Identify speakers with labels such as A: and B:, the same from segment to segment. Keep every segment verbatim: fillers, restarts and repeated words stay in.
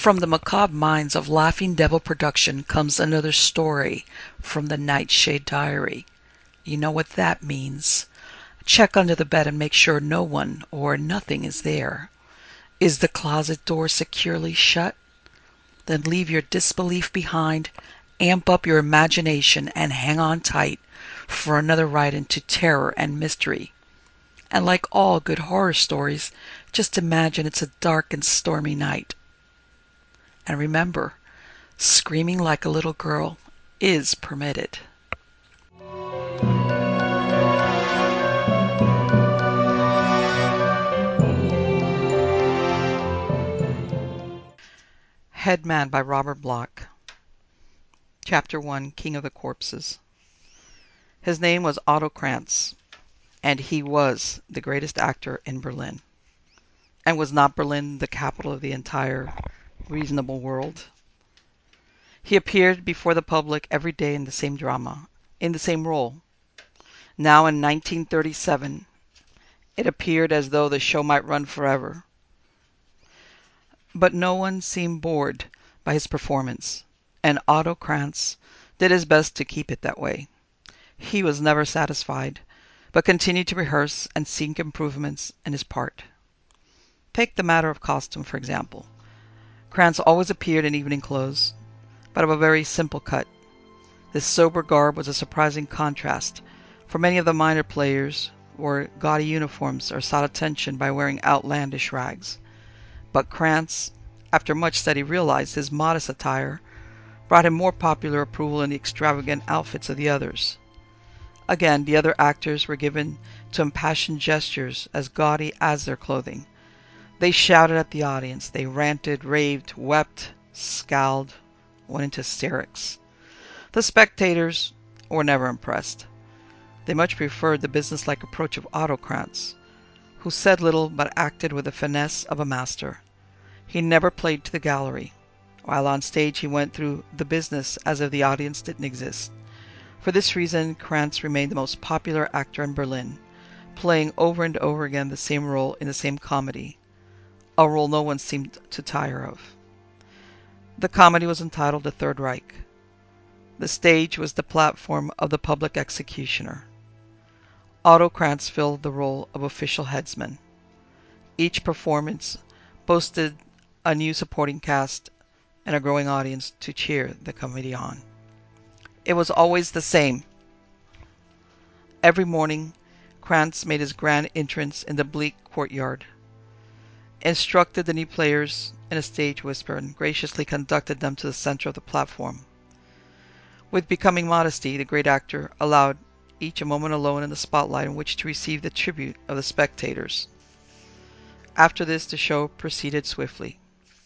A: From the macabre minds of Laughing Devil Production comes another story from the Nightshade Diary. You know what that means. Check under the bed and make sure no one or nothing is there. Is the closet door securely shut? Then leave your disbelief behind, amp up your imagination, and hang on tight for another ride into terror and mystery. And like all good horror stories, just imagine it's a dark and stormy night. And remember, screaming like a little girl is permitted. Headman by Robert Bloch. Chapter one, King of the Corpses. His name was Otto Krantz, and he was the greatest actor in Berlin. And was not Berlin the capital of the entire reasonable world? He appeared before the public every day in the same drama, in the same role. Now in nineteen thirty-seven, it appeared as though the show might run forever. But no one seemed bored by his performance, and Otto Krantz did his best to keep it that way. He was never satisfied, but continued to rehearse and seek improvements in his part. Take the matter of costume, for example. Krantz always appeared in evening clothes, but of a very simple cut. This sober garb was a surprising contrast, for many of the minor players wore gaudy uniforms or sought attention by wearing outlandish rags. But Krantz, after much study, realized his modest attire brought him more popular approval than the extravagant outfits of the others. Again, the other actors were given to impassioned gestures as gaudy as their clothing. They shouted at the audience, they ranted, raved, wept, scowled, went into hysterics. The spectators were never impressed. They much preferred the businesslike approach of Otto Krantz, who said little but acted with the finesse of a master. He never played to the gallery. While on stage he went through the business as if the audience didn't exist. For this reason, Krantz remained the most popular actor in Berlin, playing over and over again the same role in the same comedy, a role no one seemed to tire of. The comedy was entitled The Third Reich. The stage was the platform of the public executioner. Otto Krantz filled the role of official headsman. Each performance boasted a new supporting cast and a growing audience to cheer the comedy on. It was always the same. Every morning, Krantz made his grand entrance in the bleak courtyard, instructed the new players in a stage whisper, and graciously conducted them to the center of the platform. With becoming modesty, the great actor allowed each a moment alone in the spotlight in which to receive the tribute of the spectators. After this, the show proceeded swiftly.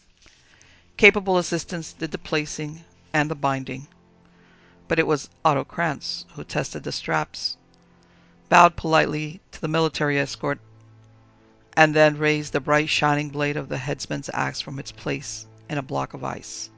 A: Capable assistants did the placing and the binding, but it was Otto Krantz who tested the straps, bowed politely to the military escort, and then raised the bright shining blade of the headsman's axe from its place in a block of ice.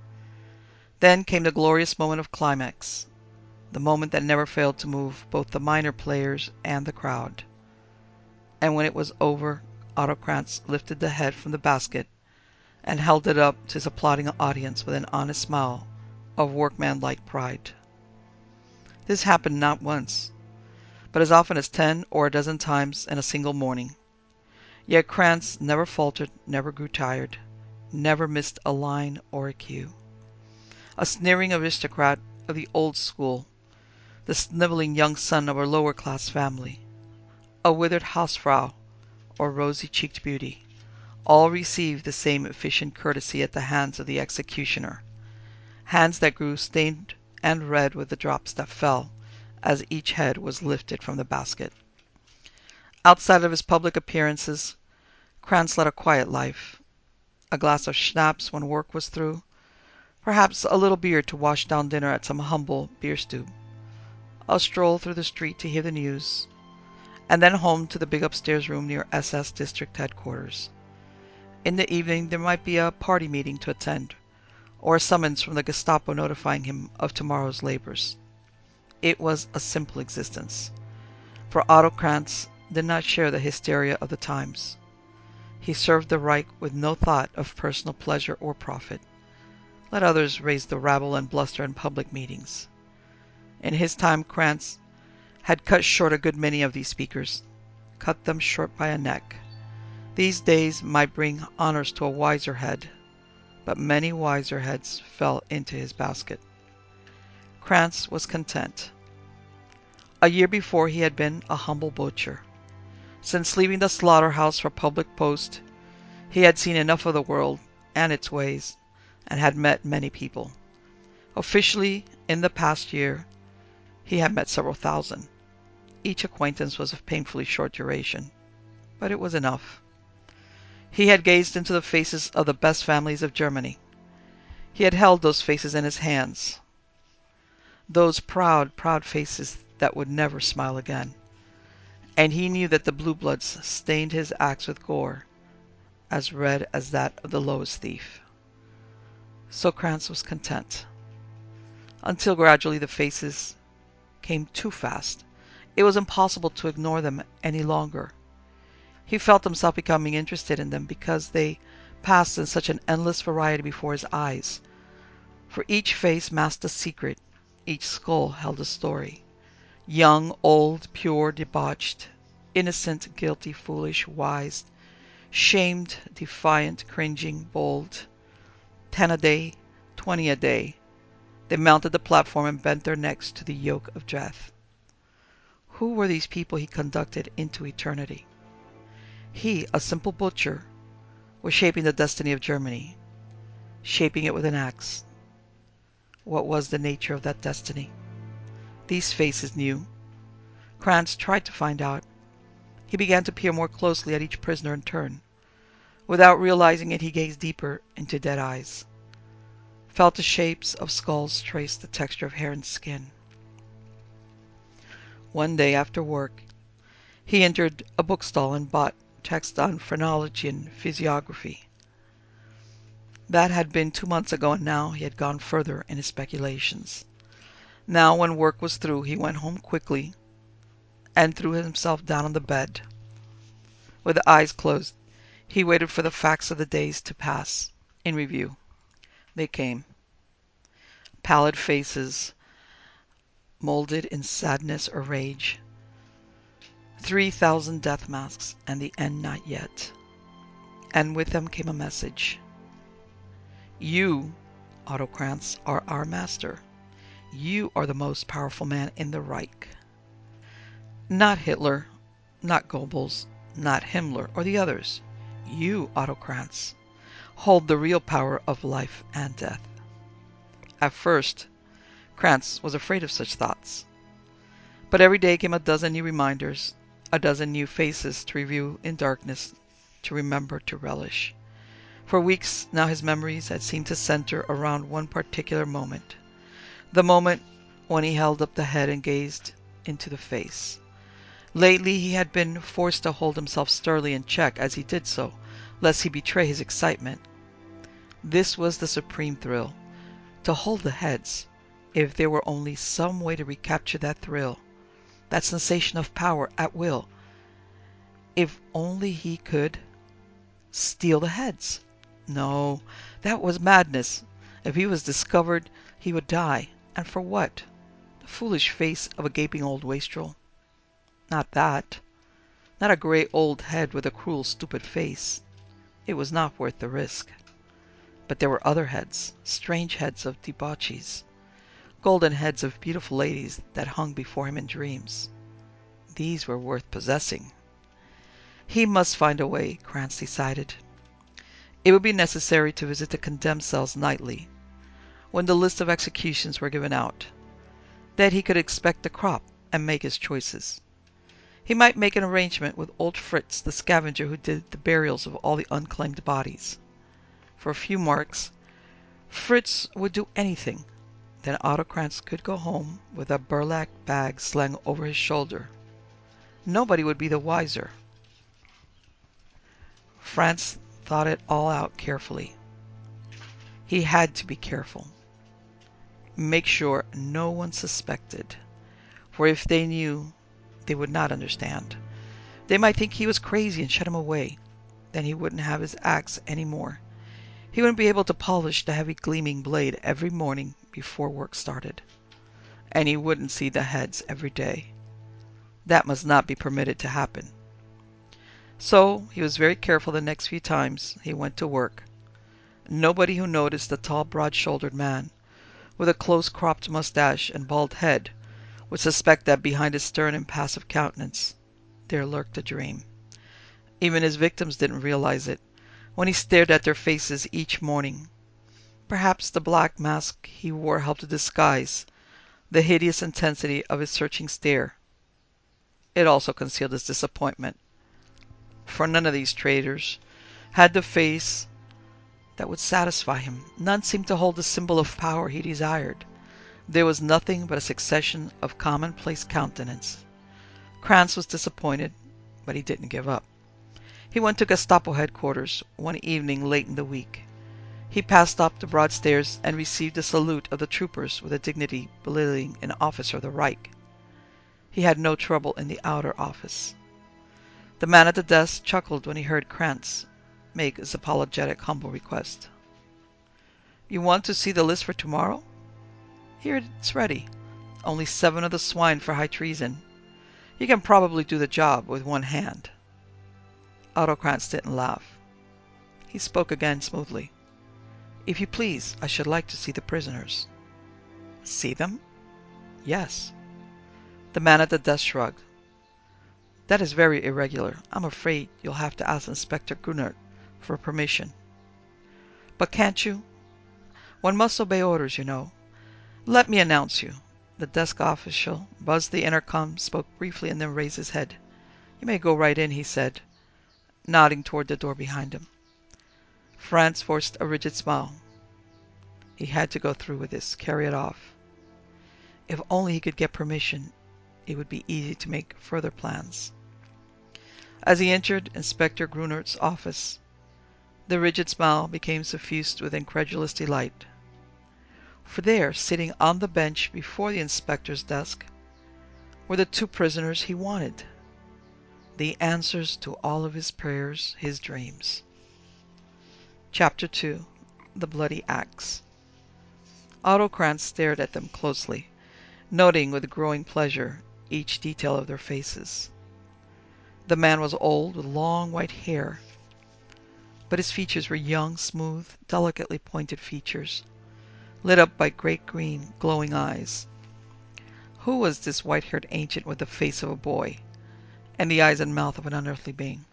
A: Then came the glorious moment of climax, the moment that never failed to move both the minor players and the crowd. And when it was over, Otto Krantz lifted the head from the basket and held it up to his applauding audience with an honest smile of workmanlike pride. This happened not once, but as often as ten or a dozen times in a single morning. Yet Krantz never faltered, never grew tired, never missed a line or a cue. A sneering aristocrat of the old school, the snivelling young son of a lower-class family, a withered hausfrau or rosy-cheeked beauty, all received the same efficient courtesy at the hands of the executioner, hands that grew stained and red with the drops that fell as each head was lifted from the basket. Outside of his public appearances, Krantz led a quiet life. A glass of schnapps when work was through, perhaps a little beer to wash down dinner at some humble beerstube, a stroll through the street to hear the news, and then home to the big upstairs room near S S District Headquarters. In the evening there might be a party meeting to attend, or a summons from the Gestapo notifying him of tomorrow's labors. It was a simple existence, for Otto Krantz did not share the hysteria of the times. He served the Reich with no thought of personal pleasure or profit. Let others raise the rabble and bluster in public meetings. In his time, Krantz had cut short a good many of these speakers, cut them short by a neck. These days might bring honors to a wiser head, but many wiser heads fell into his basket. Krantz was content. A year before he had been a humble butcher. Since leaving the slaughterhouse for public post, he had seen enough of the world and its ways, and had met many people. Officially, in the past year, he had met several thousand. Each acquaintance was of painfully short duration, but it was enough. He had gazed into the faces of the best families of Germany. He had held those faces in his hands. Those proud, proud faces that would never smile again. And he knew that the blue bloods stained his axe with gore, as red as that of the lowest thief. So Krantz was content. Until gradually the faces came too fast. It was impossible to ignore them any longer. He felt himself becoming interested in them because they passed in such an endless variety before his eyes. For each face masked a secret, each skull held a story. Young, old, pure, debauched, innocent, guilty, foolish, wise, shamed, defiant, cringing, bold. Ten a day, twenty a day, they mounted the platform and bent their necks to the yoke of death. Who were these people he conducted into eternity? He, a simple butcher, was shaping the destiny of Germany, shaping it with an axe. What was the nature of that destiny? These faces knew. Krantz tried to find out. He began to peer more closely at each prisoner in turn. Without realizing it, he gazed deeper into dead eyes, felt the shapes of skulls, traced the texture of hair and skin. One day after work, he entered a bookstall and bought texts on phrenology and physiography. That had been two months ago, and now he had gone further in his speculations. Now, when work was through, he went home quickly and threw himself down on the bed. With eyes closed, he waited for the facts of the days to pass in review. They came. Pallid faces, molded in sadness or rage. Three thousand death masks, and the end not yet. And with them came a message. You, Otto Krantz, are our master. You are the most powerful man in the Reich. Not Hitler, not Goebbels, not Himmler or the others. You, Otto Krantz, hold the real power of life and death. At first, Krantz was afraid of such thoughts. But every day came a dozen new reminders, a dozen new faces to review in darkness, to remember, to relish. For weeks now his memories had seemed to center around one particular moment. The moment when he held up the head and gazed into the face. Lately he had been forced to hold himself sternly in check as he did so, lest he betray his excitement. This was the supreme thrill, to hold the heads, if there were only some way to recapture that thrill, that sensation of power at will. If only he could steal the heads. No, that was madness. If he was discovered, he would die. And for what? The foolish face of a gaping old wastrel? Not that. Not a grey old head with a cruel, stupid face. It was not worth the risk. But there were other heads, strange heads of debauchees, golden heads of beautiful ladies that hung before him in dreams. These were worth possessing. He must find a way, Krantz decided. It would be necessary to visit the condemned cells nightly, when the list of executions were given out. Then he could expect the crop and make his choices. He might make an arrangement with old Fritz, the scavenger who did the burials of all the unclaimed bodies. For a few marks, Fritz would do anything. Then Otto Krantz could go home with a burlap bag slung over his shoulder. Nobody would be the wiser. Krantz thought it all out carefully. He had to be careful. Make sure no one suspected. For if they knew, they would not understand. They might think he was crazy and shut him away. then he wouldn't have his axe any more. He wouldn't be able to polish the heavy gleaming blade every morning before work started. And he wouldn't see the heads every day. That must not be permitted to happen. So he was very careful the next few times he went to work. Nobody who noticed the tall, broad-shouldered man with a close-cropped mustache and bald head would suspect that behind his stern, impassive countenance there lurked a dream. Even his victims didn't realize it when he stared at their faces each morning. Perhaps the black mask he wore helped to disguise the hideous intensity of his searching stare. It also concealed his disappointment, for none of these traitors had the face that would satisfy him. None seemed to hold the symbol of power he desired. There was nothing but a succession of commonplace countenance. Krantz was disappointed, but he didn't give up. He went to Gestapo headquarters one evening late in the week. He passed up the broad stairs and received a salute of the troopers with a dignity belittling an officer of the Reich. He had no trouble in the outer office. The man at the desk chuckled when he heard Krantz make his apologetic, humble request. "You want to see the list for tomorrow? Here it's ready. Only seven of the swine for high treason. You can probably do the job with one hand." Otto Krantz didn't laugh. He spoke again smoothly. "If you please, I should like to see the prisoners." "See them?" "Yes." The man at the desk shrugged. "That is very irregular. I'm afraid you'll have to ask Inspector Grunert for permission." "But can't you? One must obey orders, you know. Let me announce you." The desk official buzzed the intercom, spoke briefly, and then raised his head. "You may go right in," he said, nodding toward the door behind him. Franz forced a rigid smile. He had to go through with this, carry it off. If only he could get permission, it would be easy to make further plans. As he entered Inspector Grunert's office, the rigid smile became suffused with incredulous delight. For there, sitting on the bench before the inspector's desk, were the two prisoners he wanted. The answers to all of his prayers, his dreams. Chapter two. The Bloody Axe. Otto Krantz stared at them closely, noting with growing pleasure each detail of their faces. The man was old, with long white hair, but his features were young, smooth, delicately pointed features, lit up by great green, glowing eyes. Who was this white-haired ancient with the face of a boy and the eyes and mouth of an unearthly being?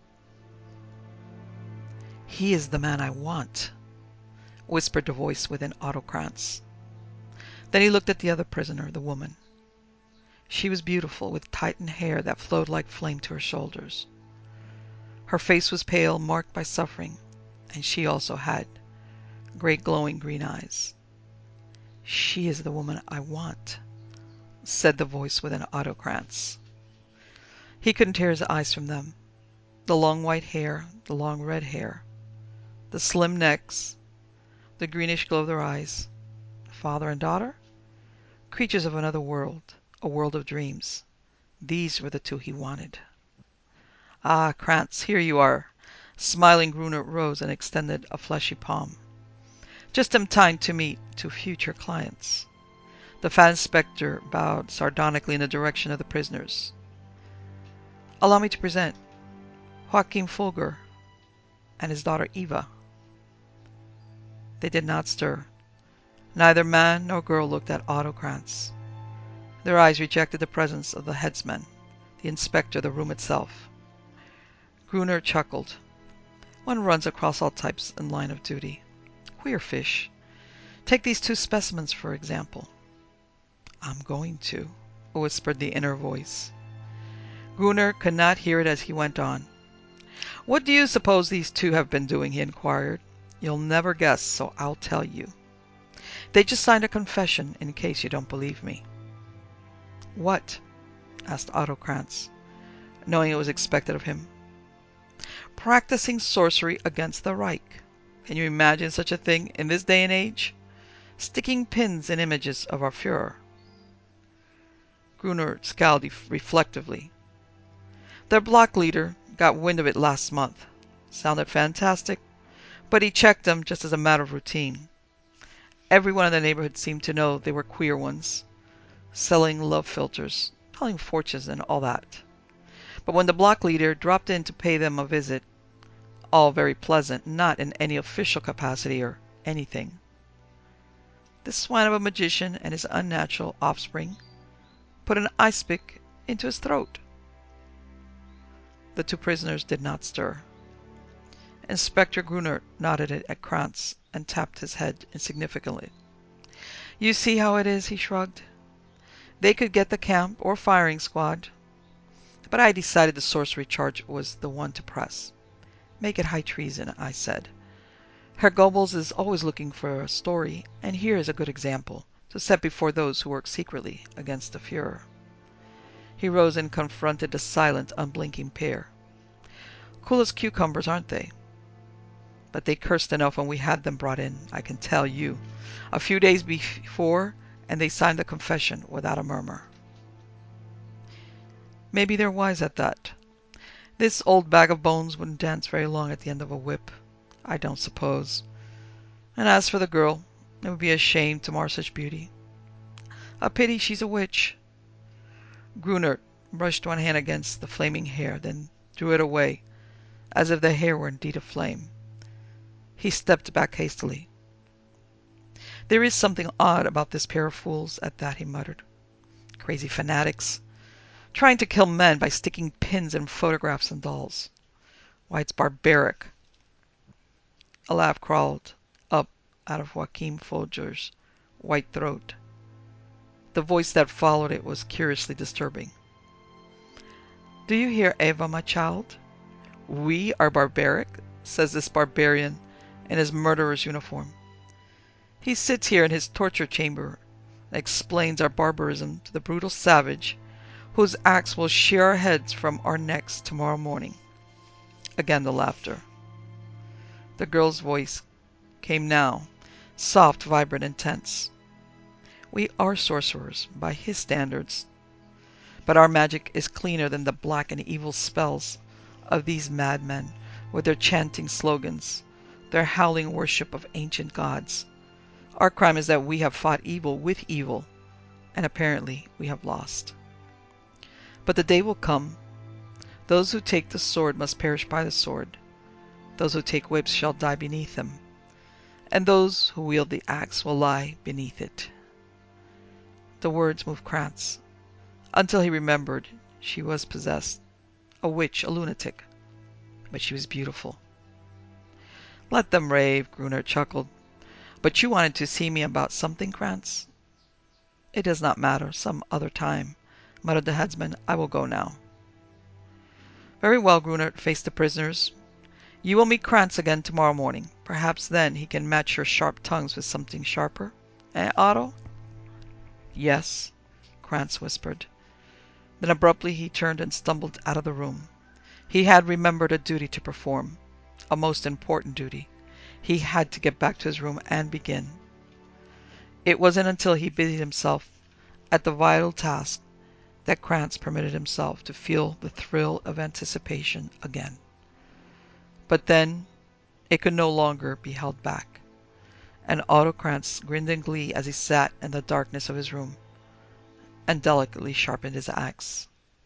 A: "He is the man I want," whispered the voice within Otto Krantz. Then he looked at the other prisoner, the woman. She was beautiful, with tightened hair that flowed like flame to her shoulders. Her face was pale, marked by suffering, and she also had great glowing green eyes. "She is the woman I want," said the voice within Otto Krantz. He couldn't tear his eyes from them. The long white hair, the long red hair, the slim necks, the greenish glow of their eyes. Father and daughter? Creatures of another world, a world of dreams. These were the two he wanted. "Ah, Krantz, here you are." Smiling, Grunert rose and extended a fleshy palm. "Just in time to meet two future clients." The fat inspector bowed sardonically in the direction of the prisoners. "Allow me to present Joachim Fugger and his daughter Eva." They did not stir. Neither man nor girl looked at Otto Krantz. Their eyes rejected the presence of the headsman, the inspector, the room itself. Grunert chuckled. "One runs across all types in line of duty. Queer fish. Take these two specimens, for example." "I'm going to," whispered the inner voice. Grunert could not hear it as he went on. "What do you suppose these two have been doing?" he inquired. "You'll never guess, so I'll tell you. They just signed a confession, in case you don't believe me." "What?" asked Otto Krantz, knowing it was expected of him. "Practicing sorcery against the Reich. Can you imagine such a thing in this day and age? Sticking pins in images of our Führer." Grunert scowled reflectively. "Their block leader got wind of it last month. Sounded fantastic, but he checked them just as a matter of routine. Everyone in the neighborhood seemed to know they were queer ones, selling love philters, telling fortunes and all that. But when the block leader dropped in to pay them a visit, all very pleasant, not in any official capacity or anything, this swine of a magician and his unnatural offspring put an ice pick into his throat. The two prisoners did not stir. Inspector Grunert nodded at Krantz and tapped his head insignificantly. You see how it is, he shrugged. They could get the camp or firing squad, but I decided the sorcery charge was the one to press. Make it high treason, I said. Herr Goebbels is always looking for a story, and here is a good example to set before those who work secretly against the Fuhrer. He rose and confronted the silent, unblinking pair. Cool as cucumbers, aren't they? But they cursed enough when we had them brought in, I can tell you. A few days before, and they signed the confession without a murmur. Maybe they're wise at that. This old bag of bones wouldn't dance very long at the end of a whip, I don't suppose. And as for the girl, it would be a shame to mar such beauty. A pity she's a witch. Grunert brushed one hand against the flaming hair, then drew it away, as if the hair were indeed aflame. He stepped back hastily. There is something odd about this pair of fools, at that he muttered. Crazy fanatics, trying to kill men by sticking pins in photographs and dolls. Why, it's barbaric. A laugh crawled up out of Joachim Folger's white throat. The voice that followed it was curiously disturbing. Do you hear, Eva, my child? We are barbaric, says this barbarian in his murderer's uniform. He sits here in his torture chamber and explains our barbarism to the brutal savage whose axe will shear our heads from our necks tomorrow morning. Again the laughter. The girl's voice came now, soft, vibrant, and tense. We are sorcerers, by his standards, but our magic is cleaner than the black and evil spells of these madmen with their chanting slogans, their howling worship of ancient gods. Our crime is that we have fought evil with evil, and apparently we have lost. But the day will come. Those who take the sword must perish by the sword. Those who take whips shall die beneath them, and those who wield the axe will lie beneath it. The words moved Krantz, until he remembered she was possessed, a witch, a lunatic, but she was beautiful. Let them rave, Grunert chuckled. But you wanted to see me about something, Krantz? It does not matter, some other time, muttered the headsman. I will go now. Very well, Grunert faced the prisoners. You will meet Krantz again tomorrow morning. Perhaps then he can match your sharp tongues with something sharper. Eh, Otto? Yes, Krantz whispered. Then abruptly he turned and stumbled out of the room. He had remembered a duty to perform, a most important duty. He had to get back to his room and begin. It wasn't until he busied himself at the vital task that Krantz permitted himself to feel the thrill of anticipation again. But then it could no longer be held back, and Otto Krantz grinned in glee as he sat in the darkness of his room and delicately sharpened his axe.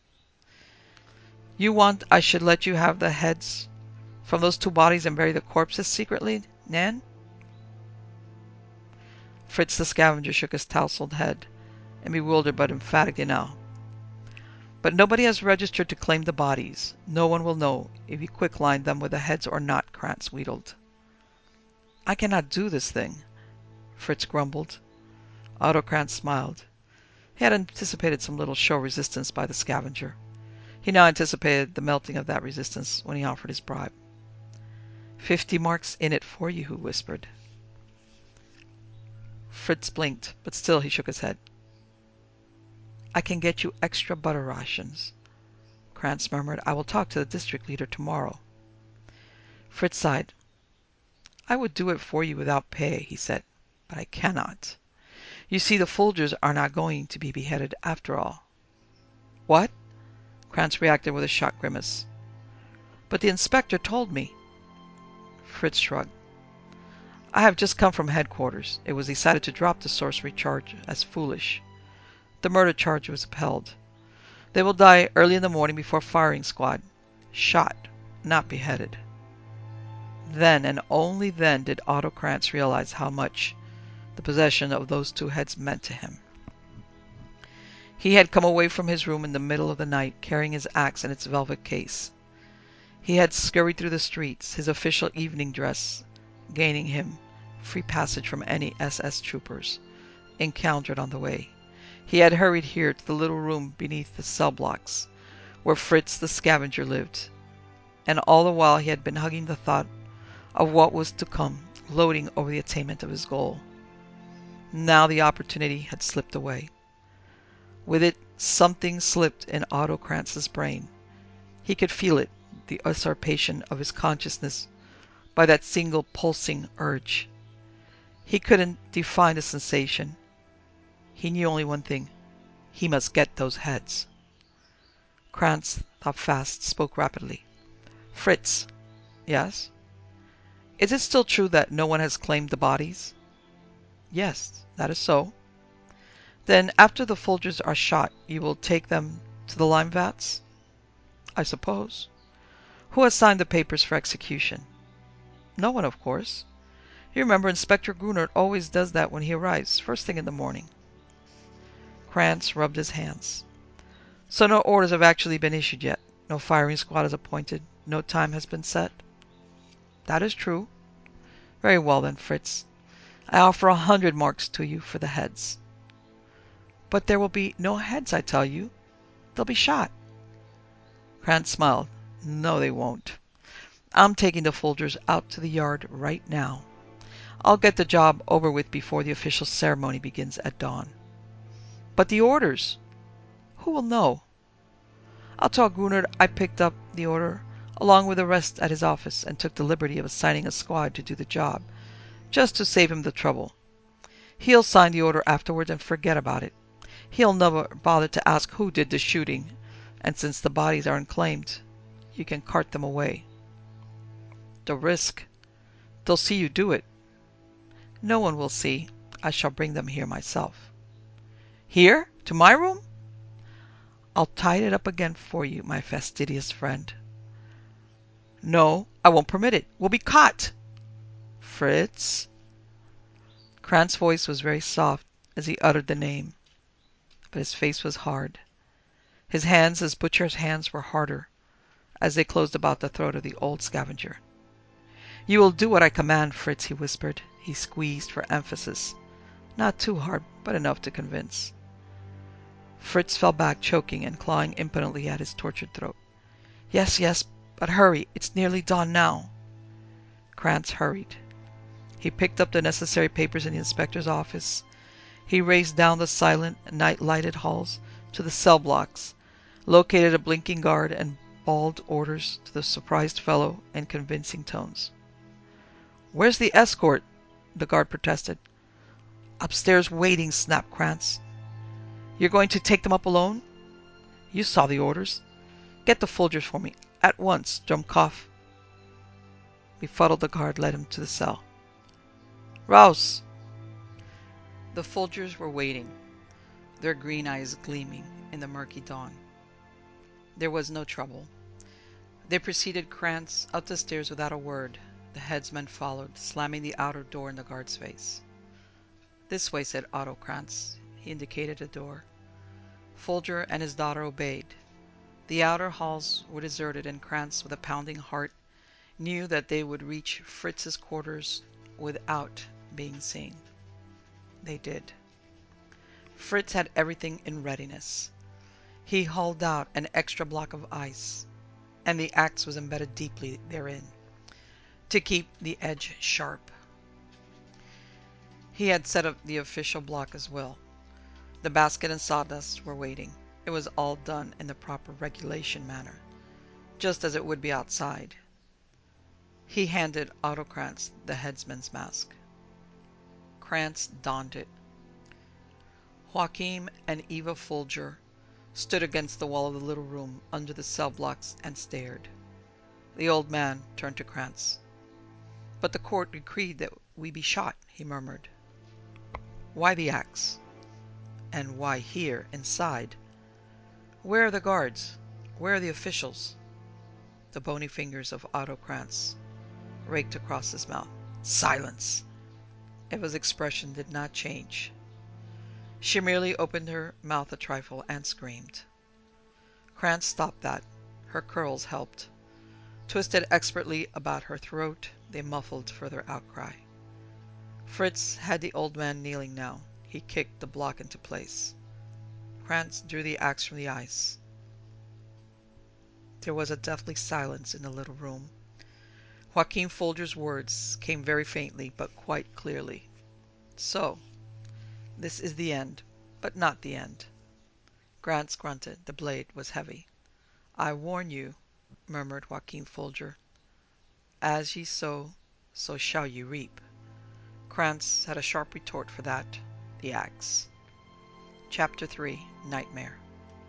A: You want I should let you have the heads from those two bodies and bury the corpses secretly, Nan? Fritz the scavenger shook his tousled head, and bewildered but emphatically now. But nobody has registered to claim the bodies. No one will know if you quick-lined them with the heads or not, Krantz wheedled. I cannot do this thing, Fritz grumbled. Otto Krantz smiled. He had anticipated some little show resistance by the scavenger. He now anticipated the melting of that resistance when he offered his bribe. Fifty marks in it for you, he whispered. Fritz blinked, but still he shook his head. I can get you extra butter rations, Krantz murmured. I will talk to the district leader tomorrow. Fritz sighed. I would do it for you without pay, he said, but I cannot. You see, the Folgers are not going to be beheaded after all. What? Krantz reacted with a shocked grimace. But the inspector told me. Fritz shrugged. I have just come from headquarters. It was decided to drop the sorcery charge as foolish. The murder charge was upheld. They will die early in the morning before firing squad. Shot, not beheaded. Then and only then did Otto Krantz realize how much the possession of those two heads meant to him. He had come away from his room in the middle of the night, carrying his axe in its velvet case. He had scurried through the streets, his official evening dress gaining him free passage from any S S troopers encountered on the way. He had hurried here to the little room beneath the cell blocks, where Fritz the scavenger lived, and all the while he had been hugging the thought of what was to come, gloating over the attainment of his goal. Now the opportunity had slipped away. With it, something slipped in Otto Krantz's brain. He could feel it, the usurpation of his consciousness by that single pulsing urge. He couldn't define the sensation. He knew only one thing. He must get those heads. Krantz thought fast, spoke rapidly. Fritz. Yes? Is it still true that no one has claimed the bodies? Yes, that is so. Then after the Folgers are shot, you will take them to the lime vats? I suppose. Who has signed the papers for execution? No one, of course. You remember Inspector Grunert always does that when he arrives, first thing in the morning. Krantz rubbed his hands. So no orders have actually been issued yet. No firing squad is appointed. No time has been set. That is true. Very well then, Fritz. I offer a hundred marks to you for the heads. But there will be no heads, I tell you. They'll be shot. Krantz smiled. No, they won't. I'm taking the Folgers out to the yard right now. I'll get the job over with before the official ceremony begins at dawn. But the orders? Who will know? I'll tell Grunert I picked up the order along with the rest at his office and took the liberty of assigning a squad to do the job, just to save him the trouble. He'll sign the order afterwards and forget about it. He'll never bother to ask who did the shooting, and since the bodies aren't claimed, you can cart them away. The risk. They'll see you do it. No one will see. I shall bring them here myself. Here? To my room? I'll tie it up again for you, my fastidious friend. No, I won't permit it. We'll be caught. Fritz? Krantz's voice was very soft as he uttered the name, but his face was hard. His hands, as butcher's hands, were harder as they closed about the throat of the old scavenger. You will do what I command, Fritz, he whispered. He squeezed for emphasis. Not too hard, but enough to convince. Fritz fell back, choking and clawing impotently at his tortured throat. Yes, yes, but hurry. It's nearly dawn now. Krantz hurried. He picked up the necessary papers in the inspector's office. He raced down the silent, night-lighted halls to the cell blocks, located a blinking guard, and bawled orders to the surprised fellow in convincing tones. Where's the escort? The guard protested. Upstairs waiting, snapped Krantz. You're going to take them up alone? You saw the orders. Get the Folgers for me. At once, Drumkov. Befuddled, the guard led him to the cell. Raus! The Folgers were waiting, their green eyes gleaming in the murky dawn. There was no trouble. They preceded Krantz up the stairs without a word. The headsman followed, slamming the outer door in the guard's face. This way, said Otto Krantz. He indicated a door. Folger and his daughter obeyed. The outer halls were deserted, and Krantz, with a pounding heart, knew that they would reach Fritz's quarters without being seen. They did. Fritz had everything in readiness. He hauled out an extra block of ice, and the axe was embedded deeply therein, to keep the edge sharp. He had set up the official block as well. The basket and sawdust were waiting. It was all done in the proper regulation manner, just as it would be outside. He handed Otto Krantz the headsman's mask. Krantz donned it. Joachim and Eva Folger stood against the wall of the little room under the cell blocks and stared. The old man turned to Krantz. But the court decreed that we be shot, he murmured. Why the axe? And why here, inside? Where are the guards? Where are the officials? The bony fingers of Otto Krantz raked across his mouth. Silence! Eva's expression did not change. She merely opened her mouth a trifle and screamed. Krantz stopped that. Her curls helped. Twisted expertly about her throat, they muffled further outcry. Fritz had the old man kneeling now. He kicked the block into place. Krantz drew the axe from the ice. There was a deathly silence in the little room. Joachim Folger's words came very faintly, but quite clearly. So, this is the end, but not the end. Krantz grunted. The blade was heavy. I warn you, murmured Joachim Folger. As ye sow, so shall ye reap. Krantz had a sharp retort for that. The axe. Chapter three. Nightmare.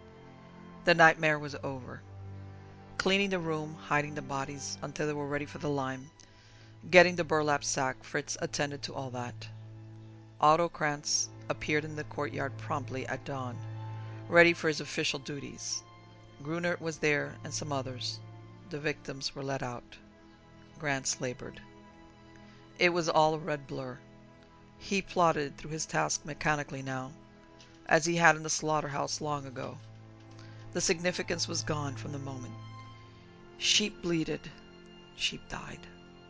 A: The nightmare was over. Cleaning the room, hiding the bodies until they were ready for the lime, getting the burlap sack, Fritz attended to all that. Otto Krantz appeared in the courtyard promptly at dawn, ready for his official duties. Grunert was there and some others. The victims were let out. Krantz labored. It was all a red blur. He plodded through his task mechanically now, as he had in the slaughterhouse long ago. The significance was gone from the moment. Sheep bleated. Sheep died.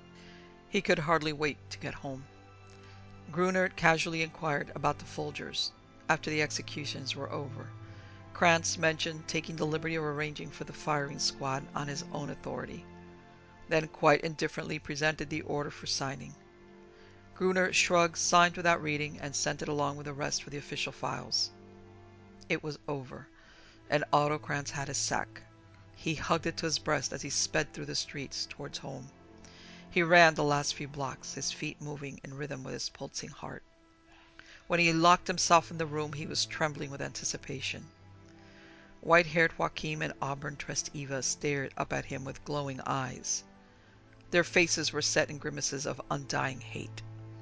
A: He could hardly wait to get home. Grunert casually inquired about the Folgers after the executions were over. Krantz mentioned taking the liberty of arranging for the firing squad on his own authority, then quite indifferently presented the order for signing. Grunert shrugged, signed without reading, and sent it along with the rest for the official files. It was over, and Otto Krantz had his sack. He hugged it to his breast as he sped through the streets towards home. He ran the last few blocks, his feet moving in rhythm with his pulsing heart. When he locked himself in the room, he was trembling with anticipation. White-haired Joachim and auburn-tressed Eva stared up at him with glowing eyes. Their faces were set in grimaces of undying hate.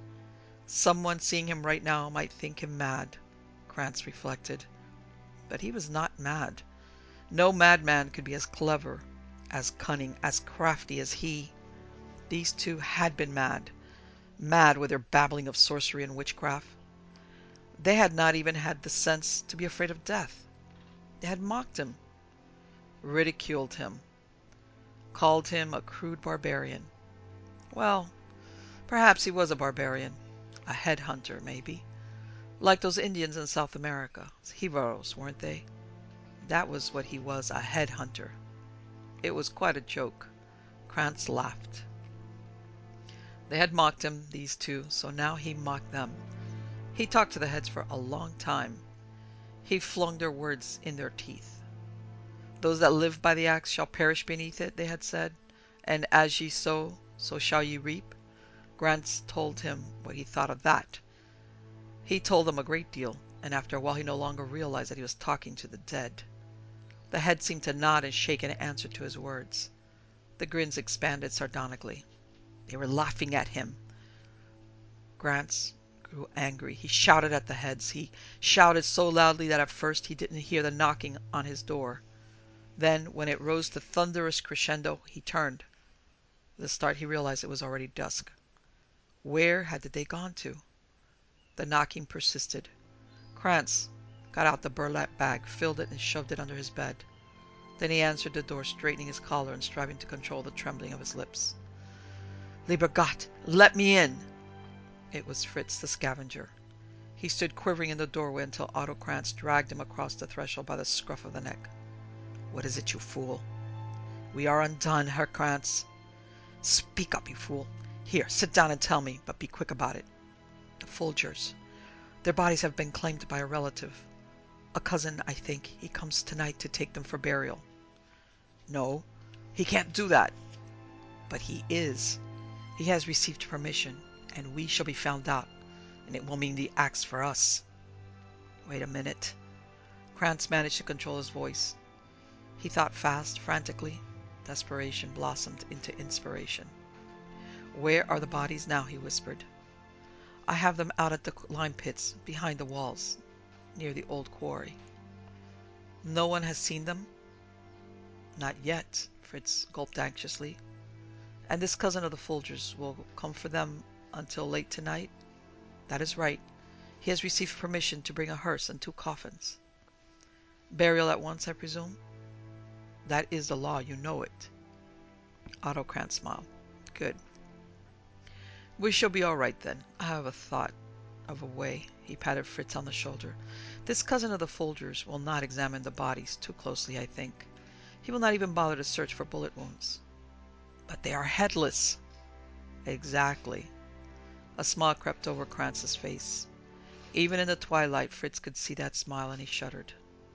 A: Someone seeing him right now might think him mad, Krantz reflected. But he was not mad. No madman could be as clever, as cunning, as crafty as he. These two had been mad. Mad with their babbling of sorcery and witchcraft. They had not even had the sense to be afraid of death. They had mocked him, ridiculed him, called him a crude barbarian. Well, perhaps he was a barbarian. A headhunter, maybe. Like those Indians in South America. Heroes, weren't they? That was what he was, a headhunter. It was quite a joke. Krantz laughed. They had mocked him, these two, so now he mocked them. He talked to the heads for a long time. He flung their words in their teeth. Those that live by the axe shall perish beneath it, they had said, and as ye sow, so shall ye reap. Krantz told him what he thought of that. He told them a great deal, and after a while he no longer realized that he was talking to the dead. The head seemed to nod and shake in answer to his words. The grins expanded sardonically. They were laughing at him. Krantz grew angry. He shouted at the heads. He shouted so loudly that at first he didn't hear the knocking on his door. Then, when it rose to thunderous crescendo, he turned. With a start he realized it was already dusk. Where had they gone to? The knocking persisted. Krantz got out the burlap bag, filled it, and shoved it under his bed. Then he answered the door, straightening his collar and striving to control the trembling of his lips. Lieber Gott, let me in! It was Fritz the scavenger. He stood quivering in the doorway until Otto Krantz dragged him across the threshold by the scruff of the neck. What is it, you fool? We are undone, Herr Krantz. Speak up, you fool. Here, sit down and tell me, but be quick about it. The Folgers. Their bodies have been claimed by a relative. A cousin, I think. He comes tonight to take them for burial. No, he can't do that. But he is. He has received permission, and we shall be found out, and it will mean the axe for us. Wait a minute. Krantz managed to control his voice. He thought fast, frantically. Desperation blossomed into inspiration. "Where are the bodies now?" he whispered. "I have them out at the lime pits, behind the walls, near the old quarry." "No one has seen them?" "Not yet." Fritz gulped anxiously. "And this cousin of the Folgers will come for them until late tonight?" "That is right. He has received permission to bring a hearse and two coffins." "Burial at once, I presume?" "That is the law, you know it." Otto Krantz smiled. "Good. We shall be all right then. I have a thought of a way." He patted Fritz on the shoulder. "This cousin of the Folgers will not examine the bodies too closely, I think. He will not even bother to search for bullet wounds." "But they are headless!" "Exactly." A smile crept over Kranz's face. Even in the twilight Fritz could see that smile, and he shuddered.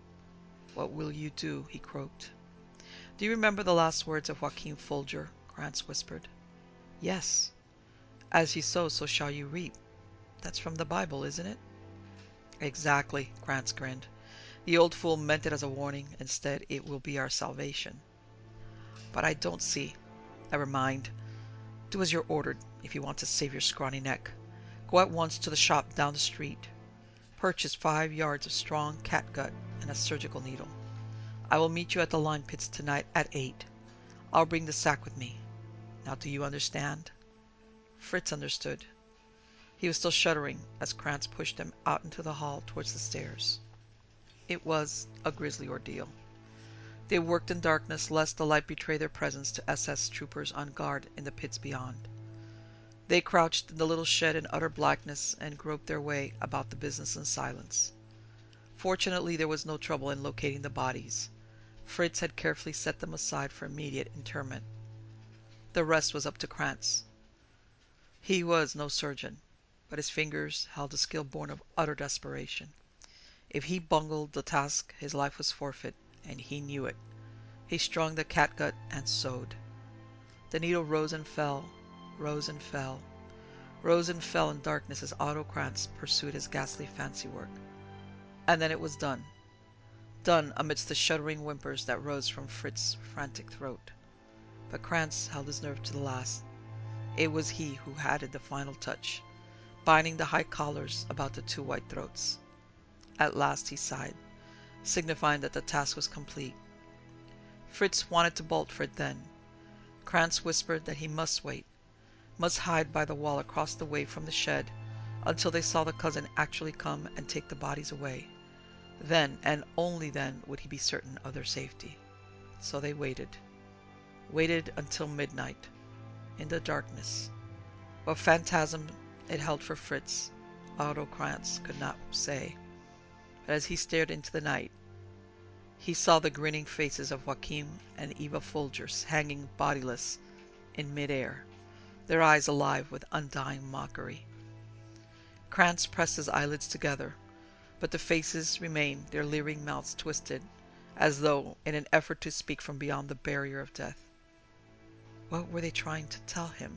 A: "What will you do?" he croaked. "Do you remember the last words of Joachim Folger?" Krantz whispered. "Yes. As you sow, so shall you reap. That's from the Bible, isn't it?" "Exactly." Krantz grinned. "The old fool meant it as a warning. Instead, it will be our salvation." "But I don't see." "Never mind. Do as you're ordered if you want to save your scrawny neck. Go at once to the shop down the street. Purchase five yards of strong catgut and a surgical needle. I will meet you at the lime pits tonight at eight. I'll bring the sack with me. Now do you understand?" Fritz understood. He was still shuddering as Krantz pushed him out into the hall towards the stairs. It was a grisly ordeal. They worked in darkness lest the light betray their presence to S S troopers on guard in the pits beyond. They crouched in the little shed in utter blackness and groped their way about the business in silence. Fortunately, there was no trouble in locating the bodies. Fritz had carefully set them aside for immediate interment. The rest was up to Krantz. He was no surgeon, but his fingers held a skill born of utter desperation. If he bungled the task, his life was forfeit, and he knew it. He strung the catgut and sewed. The needle rose and fell, rose and fell, rose and fell in darkness as Otto Krantz pursued his ghastly fancy work. And then it was done. Done amidst the shuddering whimpers that rose from Fritz's frantic throat. But Krantz held his nerve to the last. It was he who added the final touch, binding the high collars about the two white throats. At last he sighed, signifying that the task was complete. Fritz wanted to bolt for it then. Krantz whispered that he must wait, must hide by the wall across the way from the shed until they saw the cousin actually come and take the bodies away. Then, and only then, would he be certain of their safety. So they waited. Waited until midnight. In the darkness. What phantasm it held for Fritz, Otto Krantz could not say. But as he stared into the night, he saw the grinning faces of Joachim and Eva Folgers hanging bodiless in mid-air, their eyes alive with undying mockery. Krantz pressed his eyelids together, but the faces remained, their leering mouths twisted, as though in an effort to speak from beyond the barrier of death. What were they trying to tell him?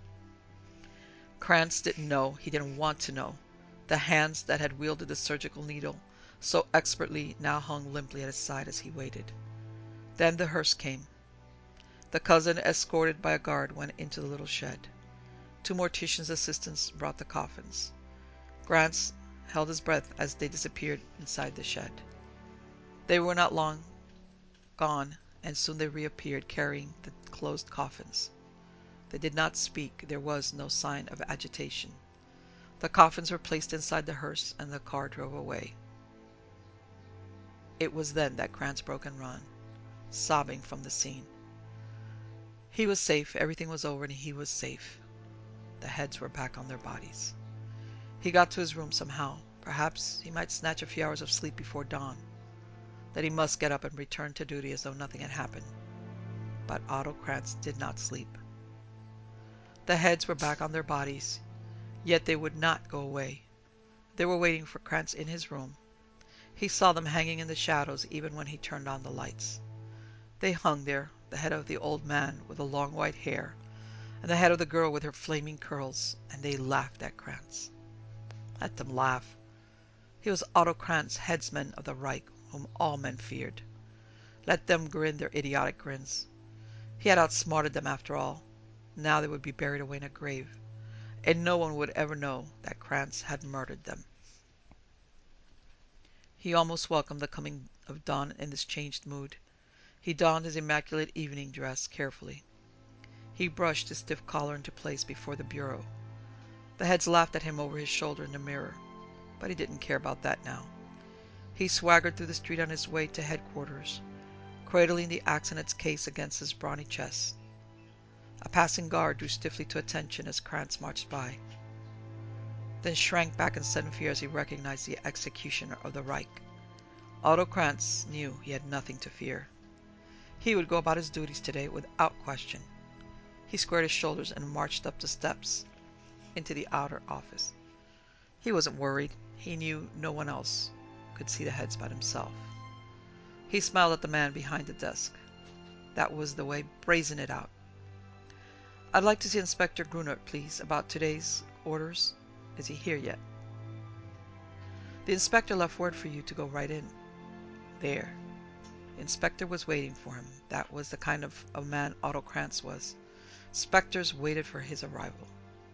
A: Krantz didn't know. He didn't want to know. The hands that had wielded the surgical needle so expertly now hung limply at his side as he waited. Then the hearse came. The cousin, escorted by a guard, went into the little shed. Two mortician's assistants brought the coffins. Krantz held his breath as they disappeared inside the shed. They were not long gone, and soon they reappeared, carrying the closed coffins. They did not speak. There was no sign of agitation. The coffins were placed inside the hearse, and the car drove away. It was then that Krantz broke and ran, sobbing from the scene. He was safe. Everything was over, and he was safe. The heads were back on their bodies. He got to his room somehow. Perhaps he might snatch a few hours of sleep before dawn. Then he must get up and return to duty as though nothing had happened. But Otto Krantz did not sleep. The heads were back on their bodies, yet they would not go away. They were waiting for Krantz in his room. He saw them hanging in the shadows even when he turned on the lights. They hung there, the head of the old man with the long white hair, and the head of the girl with her flaming curls, and they laughed at Krantz. Let them laugh. He was Otto Krantz, headsman of the Reich, whom all men feared. Let them grin their idiotic grins. He had outsmarted them after all. Now they would be buried away in a grave, and no one would ever know that Krantz had murdered them. He almost welcomed the coming of dawn in this changed mood. He donned his immaculate evening dress carefully. He brushed his stiff collar into place before the bureau. The heads laughed at him over his shoulder in the mirror, but he didn't care about that now. He swaggered through the street on his way to headquarters, cradling the axe in its case against his brawny chest. A passing guard drew stiffly to attention as Krantz marched by, then shrank back in sudden fear as he recognized the executioner of the Reich. Otto Krantz knew he had nothing to fear. He would go about his duties today without question. He squared his shoulders and marched up the steps into the outer office. He wasn't worried. He knew no one else could see the heads but himself. He smiled at the man behind the desk. That was the way. Brazen it out. "I'd like to see Inspector Grunert, please, about today's orders. Is he here yet?" "The inspector left word for you to go right in." There. The inspector was waiting for him. That was the kind of a man Otto Krantz was. Inspectors waited for his arrival.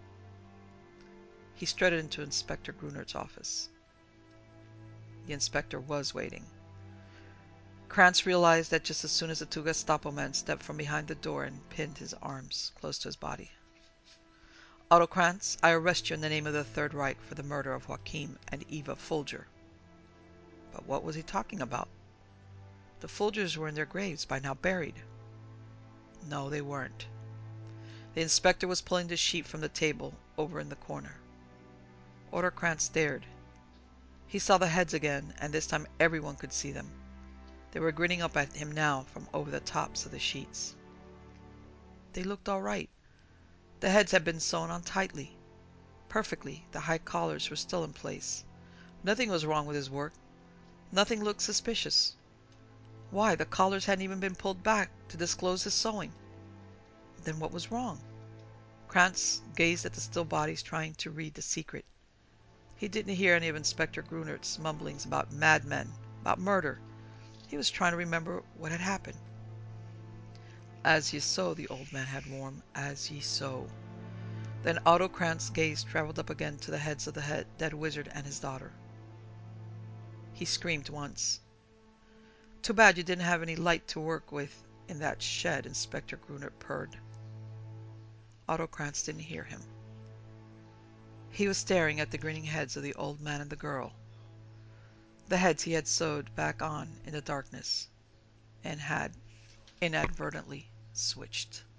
A: He strutted into Inspector Grunert's office. The inspector was waiting. Krantz realized that just as soon as the two Gestapo men stepped from behind the door and pinned his arms close to his body. "Otto Krantz, I arrest you in the name of the Third Reich for the murder of Joachim and Eva Folger." But what was he talking about? The Folgers were in their graves, by now buried. No, they weren't. The inspector was pulling the sheet from the table over in the corner. Otto Krantz stared. He saw the heads again, and this time everyone could see them. They were grinning up at him now from over the tops of the sheets. They looked all right. The heads had been sewn on tightly. Perfectly, the high collars were still in place. Nothing was wrong with his work. Nothing looked suspicious. Why, the collars hadn't even been pulled back to disclose his sewing. Then what was wrong? Krantz gazed at the still bodies, trying to read the secret. He didn't hear any of Inspector Grunert's mumblings about madmen, about murder. He was trying to remember what had happened. "As ye sow," the old man had warned. "As ye sow." Then Otto Krantz's gaze traveled up again to the heads of the head, dead wizard and his daughter. He screamed once. "Too bad you didn't have any light to work with in that shed," Inspector Grunert purred. Otto Krantz didn't hear him. He was staring at the grinning heads of the old man and the girl, the heads he had sewed back on in the darkness and had inadvertently switched.